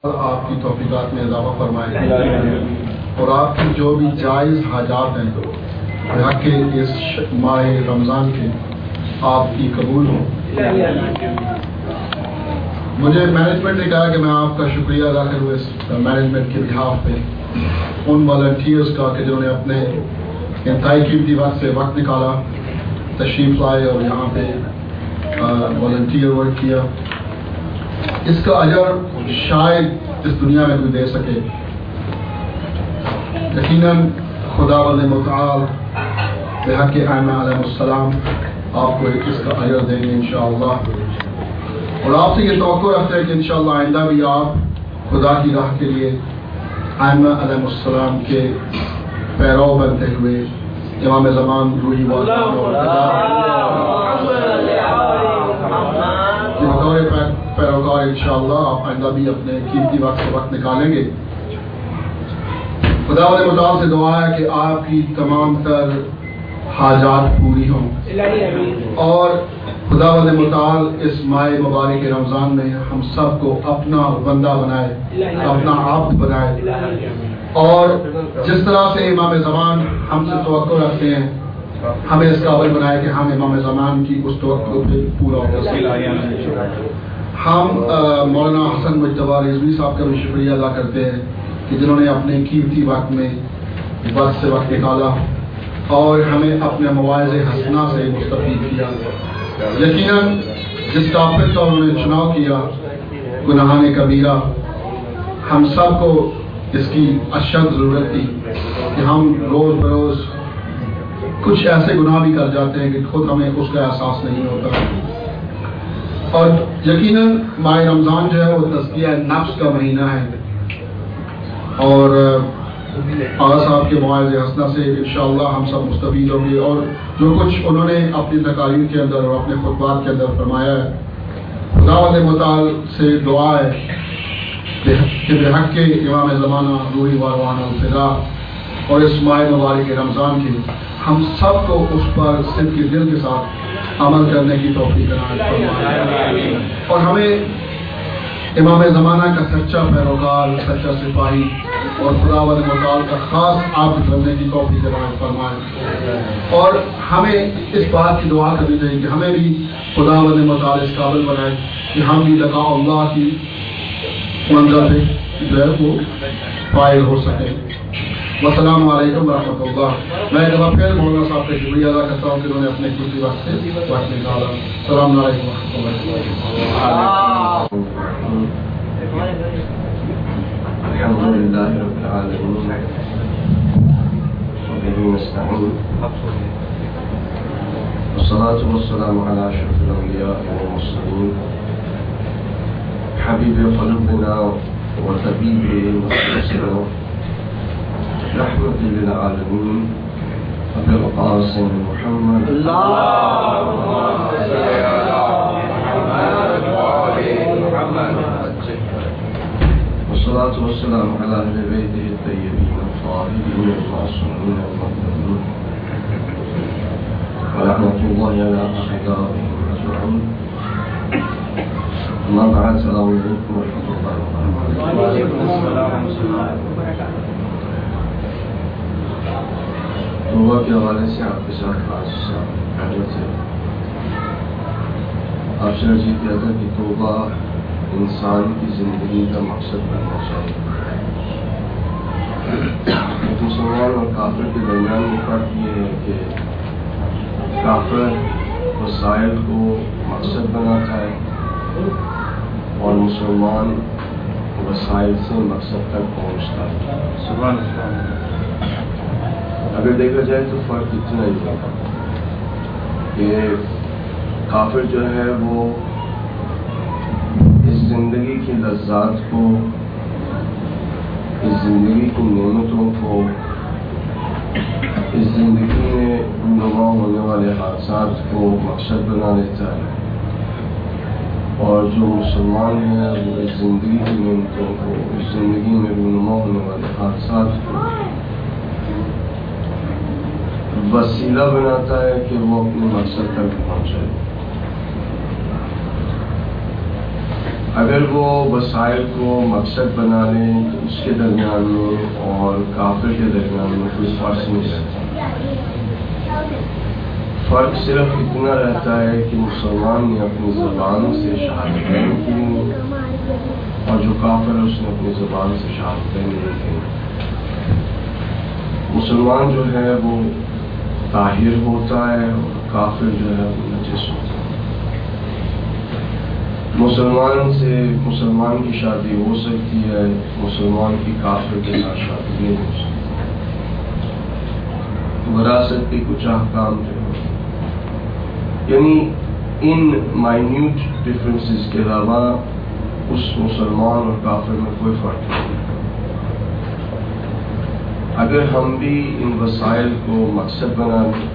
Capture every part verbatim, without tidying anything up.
آپ کی توفیقات میں اضافہ فرمائے اور آپ کی جو بھی جائز حاجات ہیں حق اس ماہ رمضان کے آپ کی قبول ہوں۔ مجھے مینجمنٹ نے کہا کہ میں آپ کا شکریہ ادا کروں اس مینجمنٹ کے بہاف پہ ان والنٹیئرس کا کہ جنہوں نے اپنے انتہائی قیمتی وقت سے وقت نکالا، تشریف لائے اور یہاں پہ والنٹیئر ورک کیا۔ اس کا اجر شاید اس دنیا میں کوئی دے سکے، یقیناً خدا وند متعال بحق ائمہ علیہ السلام آپ کو اس کا اجر دیں گے انشاءاللہ، اور آپ سے یہ توقع رکھتے ہیں کہ انشاءاللہ آئندہ بھی آپ خدا کی راہ کے لیے ائمہ علیہ السلام کے پیرو بنتے ہوئے امام زمان روحی پیروکار انشاءاللہ آپ آئندہ بھی اپنے قیمتی وقت سے وقت نکالیں گے۔ خدا والے متعال سے دعا ہے کہ آپ کی تمام تر حاجات پوری ہوں، اور خدا والے متعال اس ماہ مبارک رمضان میں ہم سب کو اپنا بندہ بنائے، اپنا عبد بنائے، اور جس طرح سے امام زمان ہم سے توقع رکھتے ہیں ہمیں اس قابل بنائے کہ ہم امام زمان کی اس توقع پہ پورا ہو سکیں۔ ہم مولانا حسن مجتبیٰ رضوی صاحب کا بھی شکریہ ادا کرتے ہیں کہ جنہوں نے اپنے قیمتی وقت میں وقت سے وقت نکالا اور ہمیں اپنے مواعظ حسنہ سے مستفید کیا۔ یقیناً جس ٹاپک کا انہوں نے چناؤ کیا، گناہان کبیرہ، ہم سب کو اس کی اشد ضرورت تھی کہ ہم روز بروز کچھ ایسے گناہ بھی کر جاتے ہیں کہ خود ہمیں اس کا احساس نہیں ہوتا، اور یقیناً ماہ رمضان جو ہے وہ تزکیہ نفس کا مہینہ ہے، اور آغا صاحب کے مواعظ حسنہ سے انشاءاللہ ہم سب مستفید ہوں گے، اور جو کچھ انہوں نے اپنی تقاریر کے اندر اور اپنے خطبات کے اندر فرمایا ہے، خدا والے متعال سے دعا ہے کہ بحق کے امام زمانہ روحی واروانہ الفدا اور اس ماہ مبارک رمضان کے ہم سب کو اس پر صدق کے دل کے ساتھ عمل کرنے کی توفیق عنایت فرمائے، اور ہمیں امام زمانہ کا سچا پیروکار، سچا سپاہی اور خدا والے متعال کا خاص عبد بننے کی توفیق عنایت فرمائے، اور ہمیں اس بات کی دعا کرنی چاہیے کہ ہمیں بھی خدا والے متعال اس قابل بنائے کہ ہم بھی لقاء اللہ کی منزل پہ جو ہے وہ فائل ہو سکیں۔ والسلام علیکم ورحمۃ اللہ۔ میں ایک بار پھر مولانا صاحب کا شکریہ ادا کرتا ہوں کہ انہوں نے اپنے قیمتی وقت سے وقت نکالا۔ السلام علیکم ورحمۃ اللہ۔ الحمد للہ رب العالمین وبہ نستعین والصلاة والسلام علی اشرف الانبیاء والمرسلین حبیب قلوبنا وطبیب نفوسنا رحمة للعالمین ابی القاسم محمد اللهم صل علی محمد وآل محمد والصلاة والسلام على أهل بيته الطيبين الطاهرين المعصومين المهديين ولعنة الله على أعدائهم أجمعين. أما بعد، السلام عليكم ورحمة الله وبركاته. وعليكم السلام ورحمة الله وبركاته. توبہ کے حوالے سے آپ کے ساتھ آج حضرت سے آپ سے عرض کیا تھا کہ توبہ انسان کی زندگی کا مقصد بننا چاہیے۔ مسلمان اور کافر کے درمیان میں فرق یہ ہے کہ کافر وسائل کو مقصد بناتا ہے اور مسلمان وسائل سے مقصد تک پہنچتا ہے۔ سبحان اللہ۔ اگر دیکھا جائے تو فرق اتنا ہی ہے کہ کافر جو ہے وہ اس زندگی کی لذات کو، اس زندگی کی نعمتوں کو، اس زندگی میں رونما ہونے والے حادثات کو مقصد بنا لیتا ہے، اور جو مسلمان ہے وہ اس زندگی کی نعمتوں کو، اس زندگی میں رونما ہونے والے حادثات کو وسیلہ بناتا ہے کہ وہ اپنے مقصد تک پہنچے۔ اگر وہ وسائل کو مقصد بنا لیں تو اس کے درمیان میں اور کافر کے درمیان میں کوئی فرق نہیں رہتا. فرق صرف اتنا رہتا ہے کہ مسلمان نے اپنی زبان سے شہادتیں کی اور جو کافر ہے اس نے اپنی زبان سے شہادتیں نہیں کی. مسلمان جو ہے وہ طاہر ہوتا ہے اور کافر جو ہے وہ نجس ہوتا ہے. مسلمان سے مسلمان کی شادی ہو سکتی ہے، مسلمان کی کافر کے ساتھ شادی نہیں ہو سکتی. وراثت کے کچھ احکام جو ہیں یعنی ان مائنیوٹ ڈفرینسز کے علاوہ اس مسلمان اور کافر میں کوئی فرق نہیں. اگر ہم بھی ان وسائل کو مقصد بنا لیں،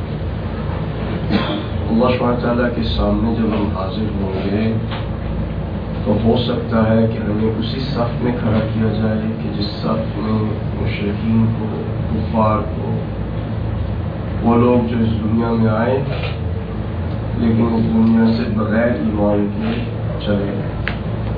اللہ سبحانہ تعالیٰ کے سامنے جب ہم حاضر ہوں گے تو ہو سکتا ہے کہ ہمیں اسی صف میں کھڑا کیا جائے کہ جس صف میں مشرکین کو، کفار کو، وہ لوگ جو اس دنیا میں آئے لیکن اس دنیا سے بغیر ایمان کے چلے گئے.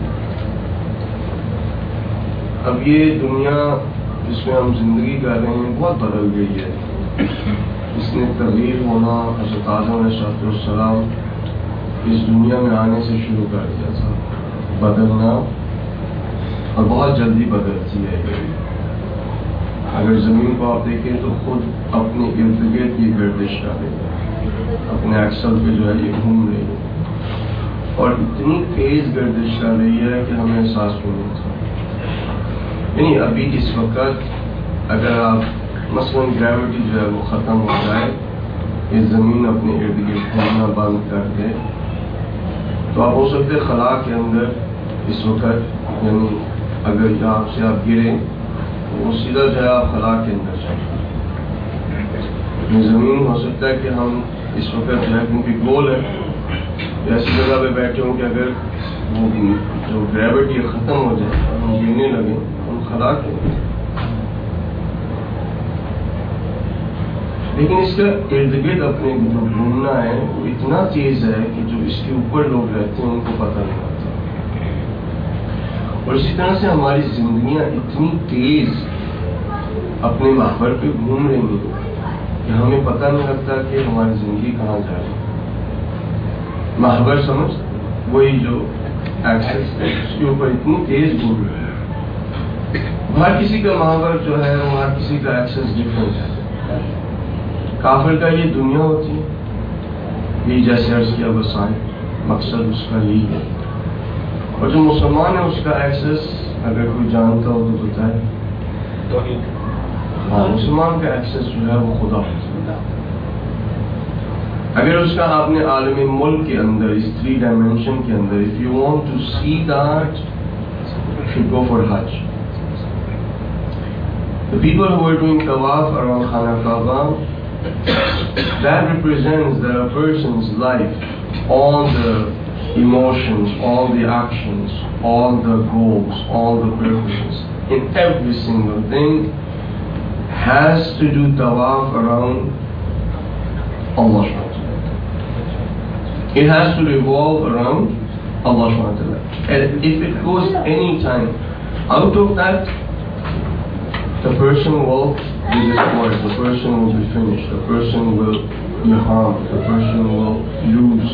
اب یہ دنیا جس میں ہم زندگی کر رہے ہیں بہت بدل گئی ہے. اس نے تغیر ہونا حضرت آدم علیہ السلام اس دنیا میں آنے سے شروع کر دیا تھا بدلنا، اور بہت جلدی بدلتی ہے. اگر زمین کو آپ دیکھیں تو خود اپنے ارد گرد کی گردش کر رہی ہے، اپنے ایکسل پہ جو ہے یہ گھوم رہی ہے اور اتنی تیز گردش کر رہی ہے کہ ہمیں احساس بھی نہیں تھا. یعنی ابھی اس وقت اگر آپ مثلاً گریوٹی جو ہے وہ ختم ہو جائے، یہ زمین اپنے ارد گرد گھومنا بند کر دے تو آپ ہو سکتے خلا کے اندر اس وقت یعنی اگر یہاں سے آپ گریں تو وہ سیدھا جو ہے آپ خلا کے اندر جائیں. زمین ہو سکتا ہے کہ ہم اس وقت جو ہے کیونکہ گول ہے ایسی جگہ پہ بیٹھے ہوں کہ اگر وہ جو گریوٹی ختم ہو جائے اور ہم گرنے لگیں ہم خلا کے اندر. لیکن اس کا ارد گرد اپنے جو گھومنا ہے وہ اتنا تیز ہے کہ جو اس کے اوپر لوگ رہتے ہیں ان کو پتہ نہیں ہوتا. اور اسی طرح سے ہماری زندگیاں اتنی تیز اپنے محور پہ گھوم رہی ہیں کہ ہمیں پتہ نہیں لگتا کہ ہماری زندگی کہاں جا رہی ہے. محور سمجھ وہی جو ایکسس ہے اس کے اوپر اتنی تیز گھوم رہی ہے. ہر کسی کا محور جو ہے وہ ہر کسی کا ایکسس ڈفرینٹ ہے. کافر کا یہ دنیا ہوتی ہے، یہ جیسے عرض کیا وسائل مقصد اس کا یہی ہے. اور جو مسلمان ہے اس کا ایکسس اگر کوئی جانتا ہو تو بتائے. ہاں مسلمان کا ایکسس جو ہے وہ خدا ہوتا ہے. اگر اس کا آپ نے عالم ملک کے اندر اس تھری ڈائمینشن کے اندر if you want to see that you should go for Hajj. The people who are doing tawaf around Khana Kaaba, that represents that a person's life, all the emotions, all the actions, all the goals, all the purposes, in every single thing has to do tawaf around Allah subhanahu wa ta'ala. It has to revolve around Allah subhanahu wa ta'ala. And if it goes any time out of that, the person will be destroyed, the person will be finished, the person will be harmed, the person will lose.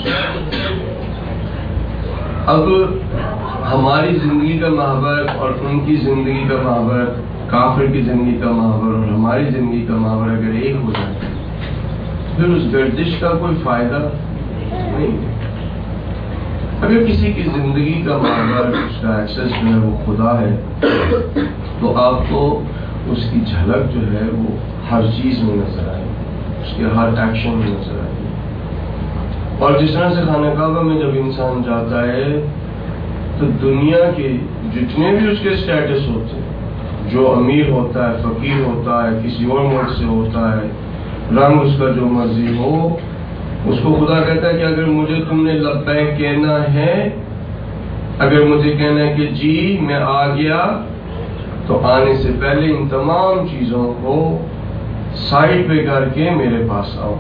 اب ہماری زندگی کا محور اور ان کی زندگی کا محور، کافر کی زندگی کا محور اور ہماری زندگی کا محور اگر ایک ہو جائے پھر اس گردش کا کوئی فائدہ نہیں. اگر کسی کی زندگی کا محور اس کا ایکسس جو ہے وہ خدا ہے تو آپ کو اس کی جھلک جو ہے وہ ہر چیز میں نظر آئے، اس کے ہر ایکشن میں نظر آئے. اور جس طرح سے خانہ کعبہ میں جب انسان جاتا ہے تو دنیا کے جتنے بھی اس کے اسٹیٹس ہوتے ہیں، جو امیر ہوتا ہے، فقیر ہوتا ہے، کسی اور ملک سے ہوتا ہے، رنگ اس کا جو مرضی ہو، اس کو خدا کہتا ہے کہ اگر مجھے تم نے لبیک کہنا ہے، اگر مجھے کہنا ہے کہ جی میں آ گیا، تو آنے سے پہلے ان تمام چیزوں کو سائڈ پہ کر کے میرے پاس آؤ.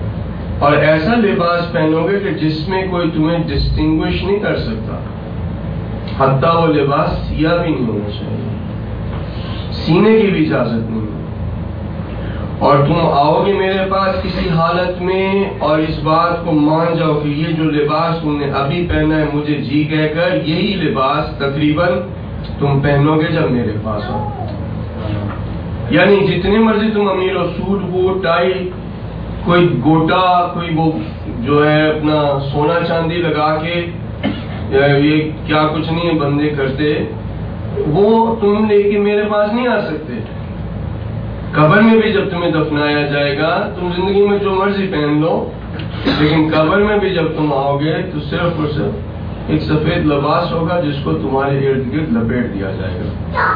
اور ایسا لباس پہنو گے کہ جس میں کوئی تمہیں ڈسٹنگوش نہیں کر سکتا. حتیٰ وہ لباس سیاہ بھی نہیں ہونا چاہیے، سینے کی بھی اجازت نہیں ہے۔ اور تم آؤ گے میرے پاس کسی حالت میں اور اس بات کو مان جاؤ کہ یہ جو لباس تم نے ابھی پہنا ہے مجھے جی کہہ کر، یہی لباس تقریباً تم پہنو گے جب میرے پاس ہو۔ یعنی جتنے مرضی تم امیر ہو، سوٹ بوٹ ٹائی، کوئی گوٹا، کوئی وہ جو ہے اپنا سونا چاندی لگا کے یہ کیا کچھ نہیں ہے بندے کرتے، وہ تم لے کے میرے پاس نہیں آ سکتے۔ قبر میں بھی جب تمہیں دفنایا جائے گا تم زندگی میں جو مرضی پہن لو، لیکن قبر میں بھی جب تم آؤ گے تو صرف اور صرف ایک سفید لباس ہوگا جس کو تمہارے ارد گرد لپیٹ دیا جائے گا۔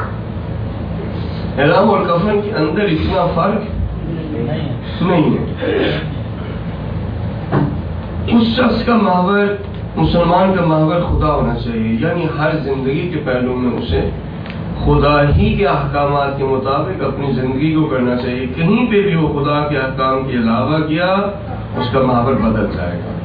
احرام اور کفن کے اندر اتنا فرق نہیں ہے۔ اس شخص کا محور، مسلمان کا محور خدا ہونا چاہیے، یعنی ہر زندگی کے پہلو میں اسے خدا ہی کے احکامات کے مطابق اپنی زندگی کو کرنا چاہیے۔ کہیں پہ بھی وہ خدا کے احکام کے علاوہ کیا، اس کا محور بدل جائے گا۔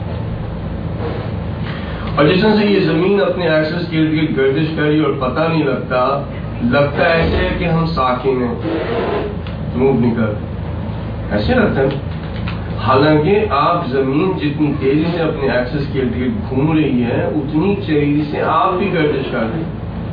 اور جس طرح سے یہ زمین اپنے ایکسس کے ارد گرد گردش کری اور پتہ نہیں لگتا، لگتا ایسے ہے کہ ہم ساکن ہیں، موو نہیں کرتے، ایسے لگتا ہے۔ حالانکہ آپ زمین جتنی تیزی سے اپنے ایکسس کے ارد گرد گھوم رہی ہے اتنی تیزی سے آپ بھی گردش کر رہے ہیں،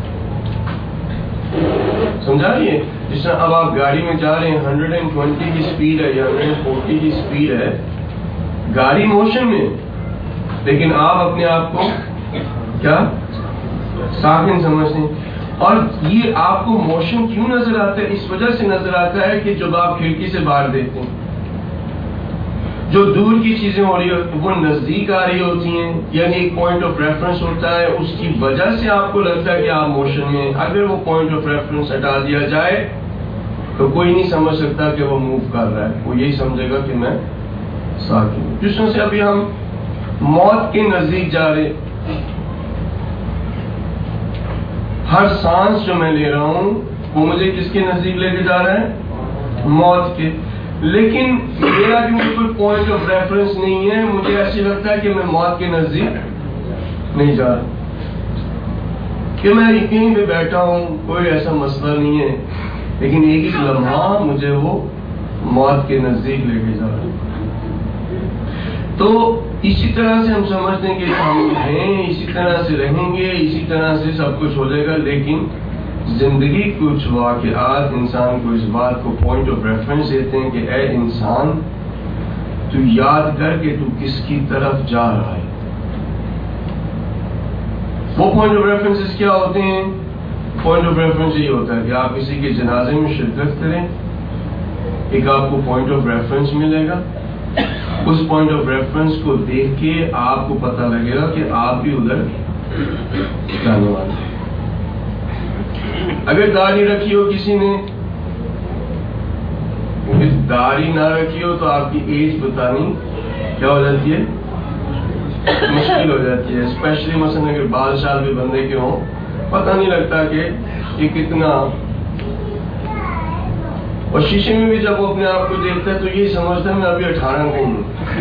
سمجھا رہی ہے؟ جس طرح اب آپ گاڑی میں جا رہے ہیں، ہنڈریڈ اینڈ ٹوینٹی کی سپیڈ ہے یا ہنڈریڈ اینڈ فورٹی کی سپیڈ ہے، گاڑی موشن میں، لیکن آپ اپنے آپ کو کیا ساکن سمجھتے ہیں۔ اور یہ آپ کو موشن کیوں نظر آتا ہے؟ اس وجہ سے نظر آتا ہے کہ جب آپ کھڑکی سے باہر دیکھتے ہیں، جو دور کی چیزیں ہو رہی ہوتی وہ نزدیک آ رہی ہوتی ہیں، یعنی ایک پوائنٹ آف ریفرنس ہوتا ہے، اس کی وجہ سے آپ کو لگتا ہے کہ آپ موشن میں۔ اگر وہ پوائنٹ آف ریفرنس ہٹا دیا جائے تو کوئی نہیں سمجھ سکتا کہ وہ موو کر رہا ہے، وہ یہی سمجھے گا کہ میں ساکن ہوں۔ جس طرح سے ابھی ہم موت کے نزدیک جا رہے، ہر سانس جو میں لے رہا ہوں وہ مجھے کس کے نزدیک لے کے جا رہا ہے؟ موت کے۔ لیکن میرا کیونکہ کوئی پوائنٹ آف ریفرنس نہیں ہے، مجھے ایسے لگتا ہے کہ میں موت کے نزدیک نہیں جا رہا، کہ میں یقین میں بیٹھا ہوں، کوئی ایسا مسئلہ نہیں ہے، لیکن ایک ایک لمحہ مجھے وہ موت کے نزدیک لے کے جا رہا ہے۔ تو اسی طرح سے ہم سمجھتے ہیں کہ ہم ہیں، اسی طرح سے رہیں گے، اسی طرح سے سب کچھ ہو جائے گا، لیکن زندگی کچھ واقعات انسان کو اس بات کو پوائنٹ آف ریفرنس دیتے ہیں کہ اے انسان تو یاد کر کہ تو کس کی طرف جا رہا ہے۔ وہ پوائنٹ آف ریفرنس کیا ہوتے ہیں؟ پوائنٹ آف ریفرنس یہ ہوتا ہے کہ آپ کسی کے جنازے میں شرکت کریں، ایک آپ کو پوائنٹ آف ریفرنس ملے گا، اس پوائنٹ آف ریفرنس کو دیکھ کے آپ کو پتہ لگے گا کہ آپ بھی ادھر جانے والے ہیں۔ اگر داڑھی رکھی ہو کسی نے، داڑھی نہ رکھی ہو تو آپ کی ایج بتانی کیا ہو جاتی ہے؟ مشکل ہو جاتی ہے، اسپیشلی مثلا اگر بال شال بھی بندے کے ہوں، پتہ نہیں لگتا کہ یہ کتنا۔ اور شیشے میں بھی جب وہ اپنے آپ کو دیکھتا ہے تو یہی سمجھتا ہے میں ابھی اٹھارہ نہیں ہوں،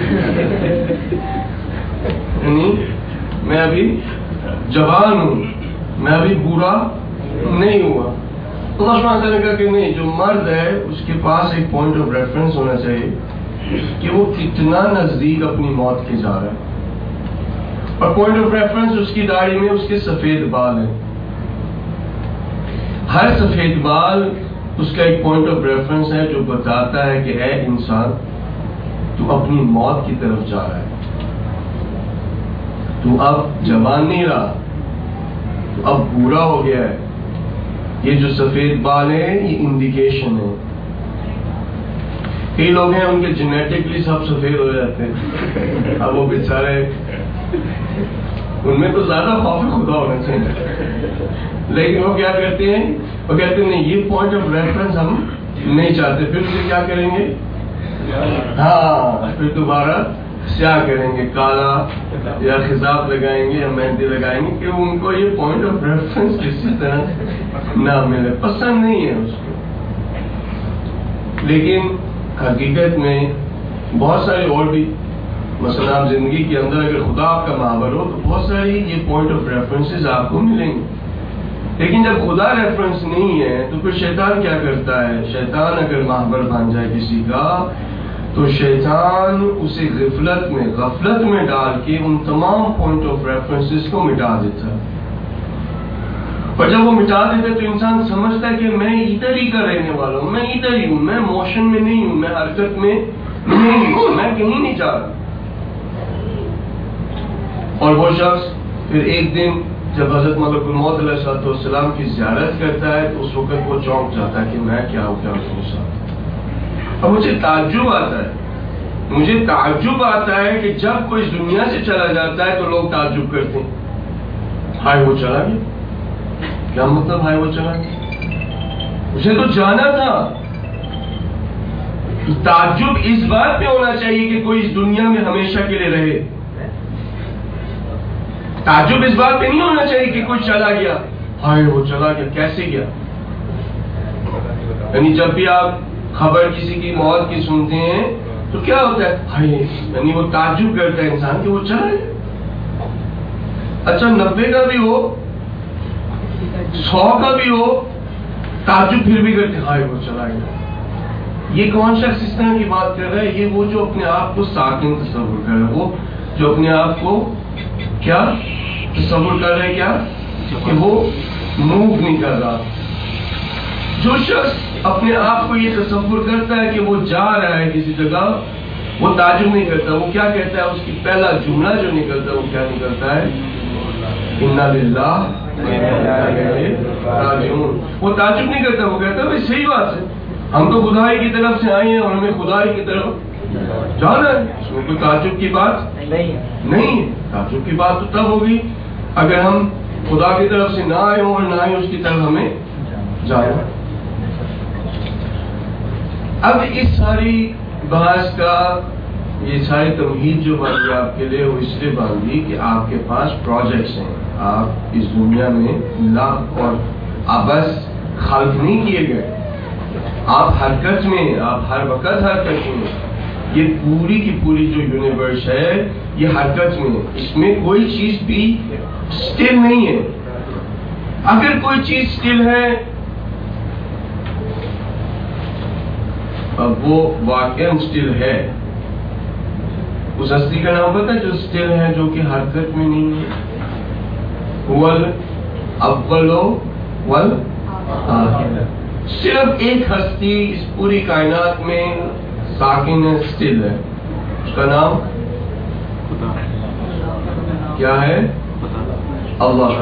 یعنی میں ابھی جوان ہوں، میں ابھی بوڑھا نہیں ہوا۔ اللہ سبحانہ تعالیٰ نے کہا کہ نہیں، جو مرد ہے اس کے پاس ایک پوائنٹ آف ریفرنس ہونا چاہیے کہ وہ کتنا نزدیک اپنی موت کے جا رہا ہے، اور پوائنٹ آف ریفرنس اس کی داڑھی میں اس کے سفید بال ہیں۔ ہر سفید بال اس کا ایک پوائنٹ آف ریفرنس ہے جو بتاتا ہے کہ اے انسان تو اپنی موت کی طرف جا رہا ہے، تو اب جوان نہیں رہا، تو اب بوڑھا ہو گیا ہے۔ یہ جو سفید بال ہیں یہ انڈیکیشن ہے۔ کئی لوگ ہیں ان کے جینیٹکلی سب سفید ہو جاتے ہیں، اب وہ بیچارے، ان میں تو زیادہ خوف خدا ہونا چاہیے، لیکن وہ کیا کرتے ہیں؟ وہ کہتے ہیں نہیں، یہ پوائنٹ آف ریفرنس ہم نہیں چاہتے، پھر اسے کیا کریں گے؟ ہاں، پھر دوبارہ سیاہ کریں گے، کالا یا خضاب لگائیں گے یا مہندی لگائیں گے کہ ان کو یہ پوائنٹ آف ریفرنس کسی طرح نہ ملے، پسند نہیں ہے اس کو۔ لیکن حقیقت میں بہت سارے اور بھی مثلا آپ زندگی کے اندر اگر خدا آپ کا محور ہو تو بہت ساری یہ پوائنٹ آف ریفرنسز آپ کو ملیں گے، لیکن جب خدا ریفرنس نہیں ہے تو پھر شیطان کیا کرتا ہے؟ شیطان اگر محور بن جائے کسی کا تو شیطان اسے غفلت میں غفلت میں ڈال کے ان تمام پوائنٹ آف ریفرنسز کو مٹا دیتا ہے، اور جب وہ مٹا دیتا ہے تو انسان سمجھتا ہے کہ میں ادھر ہی کا رہنے والا ہوں، میں ادھر ہی ہوں، میں موشن میں نہیں ہوں، میں حرکت میں نہیں ہوں، میں کہیں نہیں جا رہا۔ اور وہ شخص پھر ایک دن جب حضرت ملک الموت علیہ السلام کی زیارت کرتا ہے تو اس وقت وہ چونک جاتا ہے کہ میں کیا ہوں کیا ہوں ساتھ۔ اب مجھے تعجب آتا ہے مجھے تعجب آتا ہے کہ جب کوئی اس دنیا سے چلا جاتا ہے تو لوگ تعجب کرتے ہیں، ہائے وہ چلا گیا۔ کیا مطلب ہائے وہ چلا گیا؟ اسے تو جانا تھا۔ تعجب اس بات پہ ہونا چاہیے کہ کوئی اس دنیا میں ہمیشہ کے لیے رہے، تعجب اس بات پہ نہیں ہونا چاہیے کہ کوئی چلا گیا، ہائے وہ چلا گیا، کیسے گیا؟ یعنی جب بھی آپ خبر کسی کی موت کی سنتے ہیں تو کیا ہوتا ہے؟ ہائے، یعنی وہ تعجب کرتا ہے انسان کہ وہ چلا گیا۔ اچھا نبے کا بھی ہو، سو کا بھی ہو، تعجب پھر بھی کرتے ہائے وہ چلا گیا۔ یہ کون شخص اس طرح کی بات کر رہا ہے؟ یہ وہ جو اپنے آپ کو ساکن تصور کر رہا ہے، وہ جو اپنے آپ کو کیا تصور کر رہے ہیں، کیا کہ وہ موو نہیں کر رہا۔ جو شخص اپنے آپ کو یہ تصور کرتا ہے کہ وہ جا رہا ہے کسی جگہ، وہ تعجب نہیں کرتا۔ وہ کیا کہتا ہے؟ اس کی پہلا جملہ جو نکلتا ہے وہ کیا نکلتا ہے؟ انا للہ و انا الیہ راجعون۔ وہ تعجب نہیں کرتا، وہ کہتا ہے بھائی صحیح بات ہے، ہم تو خدائی کی طرف سے آئے ہیں اور ہمیں خدائی کی طرف جانا ہے، اس میں کوئی تعجب کی بات نہیں ہے۔ تعجب کی بات تو تب ہوگی اگر ہم خدا کی طرف سے نہ آئے ہوں اور نہ ہی اس کی طرف ہمیں جانا۔ اب اس ساری بحث کا یہ ساری تمہید جو باندھی آپ کے لیے وہ اس لیے باندھی کہ آپ کے پاس پروجیکٹس ہیں، آپ اس دنیا میں لاکھ اور ابس خلق نہیں کیے گئے، آپ حرکت میں، آپ ہر وقت حرکت میں۔ یہ پوری کی پوری جو یونیورس ہے یہ حرکت میں ہے، اس میں کوئی چیز بھی سٹل نہیں ہے۔ اگر کوئی چیز سٹل ہے اب وہ واقعاً سٹل ہے، اس ہستی کا نام پتہ ہے جو سٹل ہے، جو کہ حرکت میں نہیں ہے؟ ول اول والآخر۔ صرف ایک ہستی اس پوری کائنات میں ساکن ہے، سٹل ہے، اس کا نام کیا ہے؟ اللہ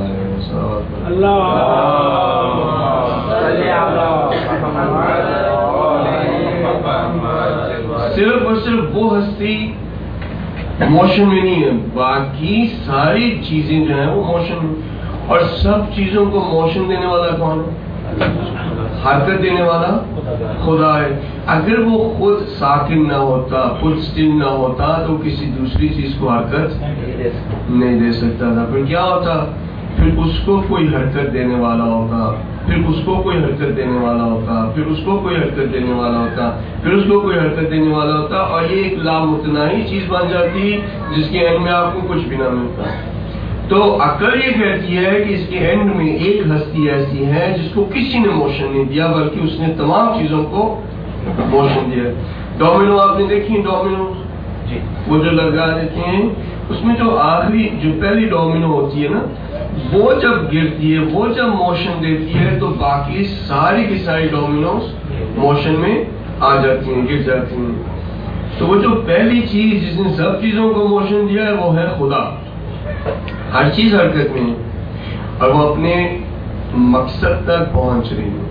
صرف اور صرف وہ ہستی موشن میں نہیں ہے، باقی ساری چیزیں جو ہیں وہ موشن میں، اور سب چیزوں کو موشن دینے والا کون ہے؟ حرکت دینے والا خدا ہے۔ اگر وہ خود ساکن نہ ہوتا، خود سٹل نہ ہوتا تو کسی دوسری چیز کو حرکت نہیں دے سکتا تھا۔ پھر کیا ہوتا؟ پھر اس کو کوئی حرکت دینے والا ہوتا، پھر اس کو کوئی حرکت دینے والا ہوتا، پھر اس کو کوئی حرکت دینے والا ہوتا، پھر اس کو کوئی حرکت دینے والا ہوتا، اور یہ ایک لامتناہی چیز بن جاتی جس کے اینڈ میں آپ کو کچھ بھی نہ ملتا۔ تو عقل یہ کہتی ہے کہ اس کے اینڈ میں ایک ہستی ایسی ہے جس کو کسی نے موشن نہیں دیا، بلکہ اس نے تمام چیزوں کو موشن دیا۔ ڈومینو آپ نے دیکھی، ڈومینو وہ جو لگا دیتے ہیں، اس میں جو آخری جو پہلی ڈومینو ہوتی ہے نا، وہ جب گرتی ہے، وہ جب موشن دیتی ہے تو باقی ساری کی ساری ڈومینوز موشن میں آ جاتی ہیں، گر جاتی ہیں۔ تو وہ جو پہلی چیز جس نے سب چیزوں کو موشن دیا ہے وہ ہے خدا۔ ہر چیز حرکت میں ہے اور وہ اپنے مقصد تک پہنچ رہی ہے،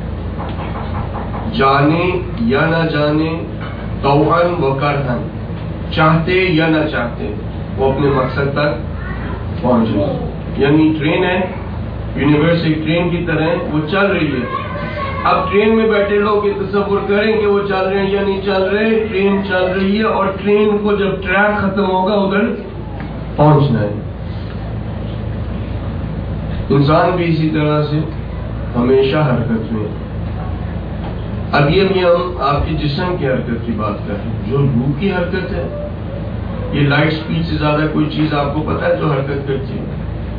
جانے یا نہ جانے، طوعاً و کرہاً، چاہتے یا نہ چاہتے وہ اپنے مقصد تک پہنچ رہی ہے۔ یعنی ٹرین ہے، یونیورس ایک ٹرین کی طرح وہ چل رہی ہے۔ اب ٹرین میں بیٹھے لوگ یہ تصور کریں کہ وہ چل رہے ہیں یا نہیں چل رہے، ٹرین چل رہی ہے اور ٹرین کو جب ٹریک ختم ہوگا ادھر پہنچنا ہے۔ انسان بھی اسی طرح سے ہمیشہ حرکت میں۔ اب یہ بھی ہم آپ کے جسم کی حرکت کی بات کر رہے ہیں، جو روح کی حرکت ہے یہ لائٹ سپیڈ سے زیادہ کوئی چیز آپ کو پتا ہے جو حرکت کرتی ہے؟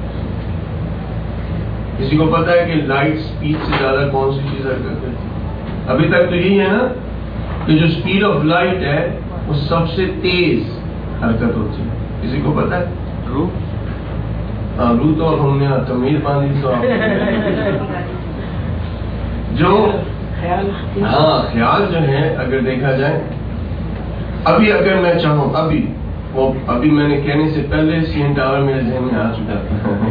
کسی کو پتا ہے کہ لائٹ سپیڈ سے زیادہ کون سی چیز حرکت کرتی ہے؟ ابھی تک تو یہی ہے نا کہ جو سپیڈ آف لائٹ ہے وہ سب سے تیز حرکت ہوتی ہے. کسی کو پتا ہے؟ رو ہاں رو تو اب ہم نے تمیر باندھی تو جو ہاں خیال جو ہے اگر دیکھا جائے ابھی اگر میں چاہوں ابھی وہ ابھی میں نے کہنے سے پہلے سی این ٹاور میرے ذہن میں آ چکا تھا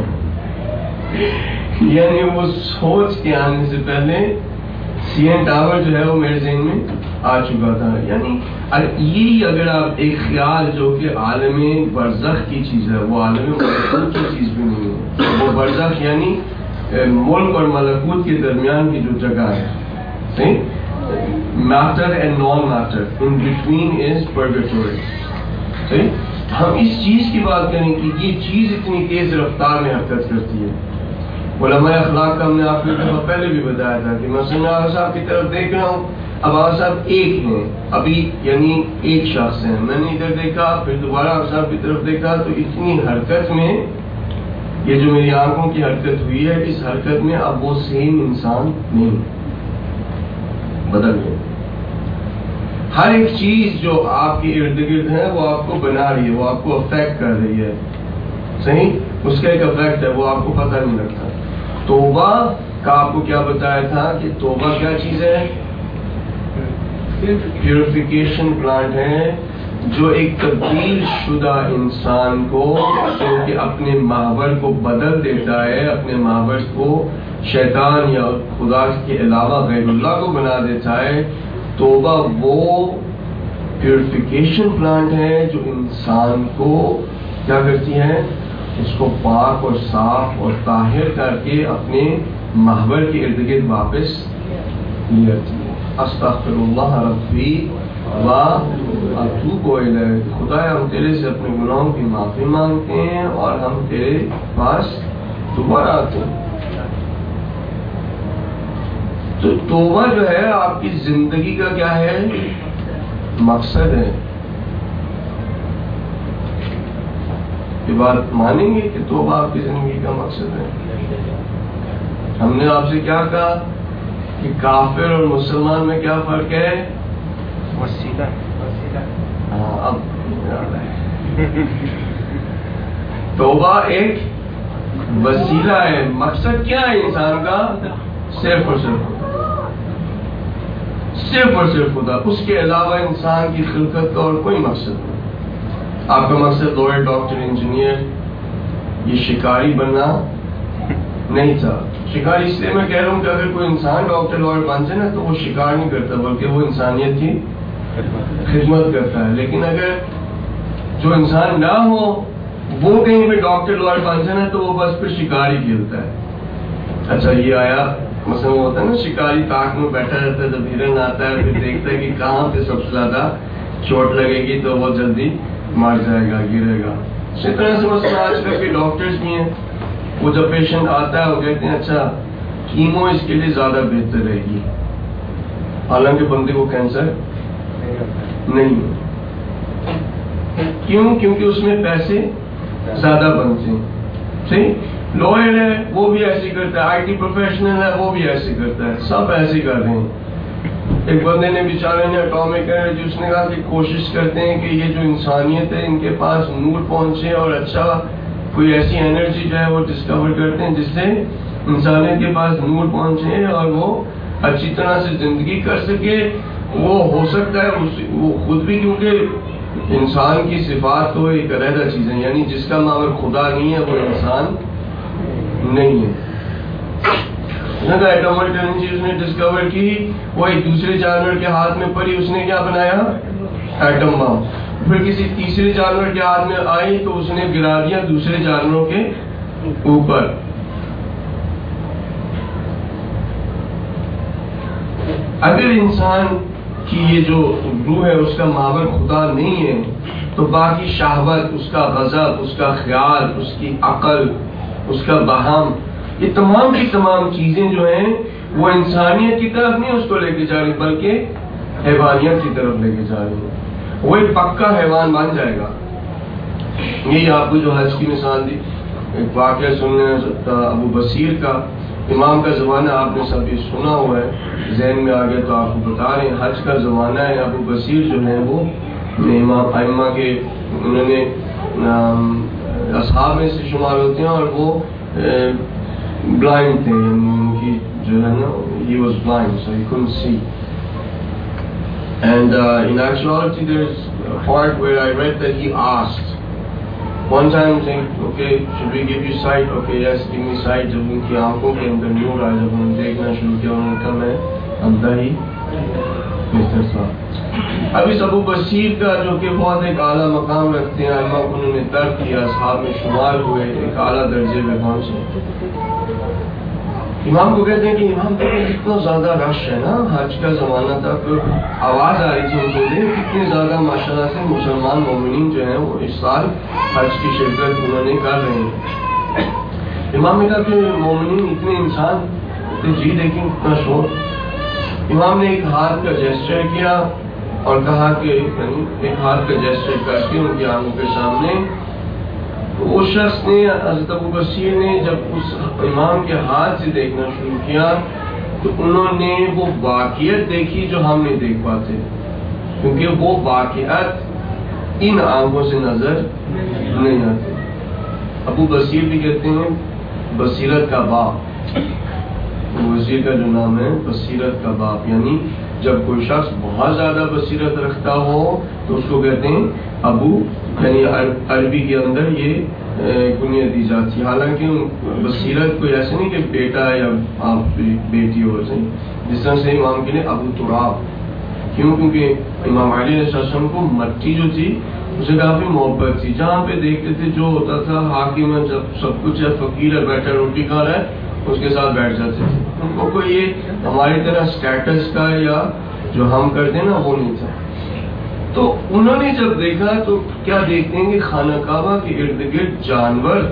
یعنی وہ سوچ کے آنے سے پہلے سی این ٹاور جو ہے وہ میرے ذہن میں آ چکا تھا. یعنی یہ اگر آپ ایک خیال جو کہ عالم برزخ کی چیز ہے وہ عالم ملکوت کی چیز بھی نہیں ہے. وہ برزخ یعنی ملک اور ملکوت کے درمیان کی جو جگہ ہے صحیح matter and non matter in between is purgatory. صحیح ہم اس چیز کی بات کریں کہ یہ چیز اتنی تیز رفتار میں حرکت کرتی ہے. علماء اخلاق کا ہم نے آپ کو پہلے بھی بتایا تھا کہ مثلا میں آغا صاحب کی طرف دیکھ رہا ہوں, اب آغا صاحب ایک ہیں ابھی یعنی ایک شخص ہیں, میں نے ادھر دیکھا پھر دوبارہ آغا صاحب کی طرف دیکھا تو اتنی حرکت میں یہ جو میری آنکھوں کی حرکت ہوئی ہے اس حرکت میں اب وہ سیم انسان نہیں, بدل گئے. ہر ایک چیز جو آپ کے ارد گرد ہے وہ آپ کو بنا رہی ہے, وہ آپ کو افیکٹ کر رہی ہے. صحیح اس کا ایک افیکٹ ہے وہ آپ کو پتہ نہیں لگتا. توبہ کا آپ کو کیا بتایا تھا کہ توبہ کیا چیز ہے؟ پیوریفیکیشن پلانٹ ہے جو ایک تبدیل شدہ انسان کو جو کہ اپنے محور کو بدل دیتا ہے, اپنے محور کو شیطان یا خدا کے علاوہ غیر اللہ کو بنا دیتا ہے. توبہ وہ پیوریفیکیشن پلانٹ ہے جو انسان کو کیا کرتی ہے, اس کو پاک اور صاف اور طاہر کر کے اپنے محور کے ارد گرد واپس لے آتی ہے. استغفر اللہ ربی و اتوب الیہ. خدا ہم تیرے سے اپنے گناہوں کی معافی مانگتے ہیں اور ہم تیرے پاس دوبارہ آتے ہیں. تو توبہ جو ہے آپ کی زندگی کا کیا ہے, مقصد ہے. یہ بات مانیں گے کہ توبہ آپ کی زندگی کا مقصد ہے؟ ہم نے آپ سے کیا کہا کہ کافر اور مسلمان میں کیا فرق ہے؟ وسیلہ. ہاں اب توبہ ایک وسیلہ ہے, مقصد کیا ہے انسان کا؟ صرف اور صرف صرف اور صرف خدا, اس کے علاوہ انسان کی خلقت کا اور کوئی مقصد نہیں. آپ کا مقصد لوئر, ڈاکٹر, انجینئر, یہ شکاری بننا نہیں تھا. شکاری اس لیے میں کہہ رہا ہوں کہ اگر کوئی انسان ڈاکٹر لوئر بن جائے نا تو وہ شکار نہیں کرتا بلکہ وہ انسانیت کی خدمت کرتا ہے. لیکن اگر جو انسان نہ ہو وہ کہیں پہ ڈاکٹر لوئر بن جائے نا تو وہ بس پھر شکار ہی کھیلتا ہے. اچھا یہ آیا مثلا ہوتا ہے نا شکاری تاک میں بیٹھا رہتا ہے, جب ہرن آتا ہے پھر دیکھتا ہے کہ کہاں پہ سب سے زیادہ چوٹ لگے گی تو وہ جلدی مار جائے گا, گرے گا. اسی طرح سے مثلا آج کل کے ڈاکٹرز بھی ہیں, وہ جب پیشنٹ آتا ہے وہ کہتے ہیں اچھا کیمو اس کے لیے زیادہ بہتر رہے گی, حالانکہ بندے کو کینسر نہیں. کیوں؟ کیونکہ اس میں پیسے زیادہ بنتے ہیں. صحیح لوئر ہے وہ بھی ایسے کرتا ہے, آئی ٹی پروفیشنل ہے وہ بھی ایسے کرتا ہے, سب ایسے کر رہے ہیں. ایک بندے نے بیچارے نے اٹامک انرجی, اس نے کہا کہ کوشش کرتے ہیں کہ یہ جو انسانیت ہے ان کے پاس نور پہنچے اور اچھا کوئی ایسی انرجی جو ہے وہ ڈسکور کرتے ہیں جس سے انسانیت کے پاس نور پہنچے اور وہ اچھی طرح سے زندگی کر سکے. وہ ہو سکتا ہے وہ خود بھی, کیونکہ انسان کی صفات تو ایک علیحدہ چیز ہے, یعنی جس کا ماور خدا نہیں ہے وہ انسان نہیں ہے. ایٹمک انرجی اس نے ڈسکور کی, وہ ایک دوسرے جانور کے ہاتھ میں پڑی, اس نے کیا بنایا؟ Atom bomb. پھر کسی تیسرے جانور کے ہاتھ میں آئی تو اس نے گرا دیا دوسرے جانوروں کے اوپر. اگر انسان کی یہ جو روح ہے اس کا ماور خدا نہیں ہے تو باقی شہوت, اس کا غضب, اس کا خیال, اس کی عقل, اس کا بہم, یہ تمام کی تمام چیزیں جو ہیں وہ انسانیت کی طرف نہیں اس کو لے کے جا رہی بلکہ حیوانیت کی طرف لے کے جا رہی ہیں. وہ ایک پکا حیوان بن جائے گا. یہی آپ کو جو حج کی مثال دی، ایک واقعہ سننے ابو بصیر کا، امام کا زمانہ آپ نے سبھی سنا ہوا ہے، ذہن میں آ گیا تو آپ کو بتا رہے ہیں، حج کا زمانہ ہے، ابو بصیر جو ہے وہ امام ائمہ کے انہوں نے اصحاب میں سے شمار ہوتے ہیں، اور وہ بلائنڈ تھے، یعنی ان کی جو ہے نا he was blind so he couldn't see. And uh, in actuality there's a part where I read that he asked one time, saying, okay, should we give you sight? Okay, yes, give me sight. جب ان کی آنکھوں کے اندر نور آئے، جب انہوں نے دیکھنا شروع کیا، انہوں نے کہا میں اندھا ہی بہتر تھا. اب اس ابو بصیر کا جو کہ بہت ایک اعلیٰ مقام رکھتے ہیں، ائمہ کو انہوں نے ترک کیا، اصحاب میں شمار ہوئے، ایک اعلیٰ درجے میں پہنچے. امام کو کہتے ہیں کہ امام کو اتنا زیادہ رش ہے نا، حج کا زمانہ تھا، تو آواز آ رہی تھی ان کو، دیکھ کتنے زیادہ ماشاءاللہ سے مسلمان مومنین جو ہیں وہ اس سال حج کی شرکت انہوں نے کر رہے ہیں. امام نے کہا کہ مومنین اتنے انسان، تو جی دیکھیں اتنا شور. امام نے ایک ہاتھ کا جیسچر کیا اور کہا کہ ایک ہاتھ کا جیسچر کر کے ان کی آنکھوں کے سامنے، وہ شخص نے، حضرت ابو بصیر نے جب اس امام کے ہاتھ سے دیکھنا شروع کیا تو انہوں نے وہ واقعیت دیکھی جو ہم نہیں دیکھ پاتے، کیونکہ وہ واقعیت ان آنکھوں سے نظر نہیں آتی. ابو بصیر بھی کہتے ہیں بصیرت کا باپ، ابو بصیر کا جو نام ہے بصیرت کا باپ، یعنی جب کوئی شخص بہت زیادہ بصیرت رکھتا ہو تو اس کو کہتے ہیں ابو، یعنی عربی کے اندر یہ کنیت دی جاتی ہے. حالانکہ بصیرت کوئی ایسے نہیں کہ بیٹا یا آپ بیٹی ہو، جس طرح سے امام کے لیے ابو تراب، کیوں؟ کیونکہ امام علی علیہ السلام کو مٹی جو تھی اسے کافی محبت تھی، جہاں پہ دیکھتے تھے جو ہوتا تھا حاکم جب سب کچھ ہے، فقیر ہے بیٹھا روٹی کھا رہا ہے، اس کے ساتھ بیٹھ جاتے تھے. ان کو کوئی یہ ہماری طرح اسٹیٹس کا یا جو ہم کرتے ہیں نا وہ نہیں تھا. تو انہوں نے جب دیکھا تو کیا دیکھتے ہیں کہ خانہ کعبہ کے ارد گرد جانور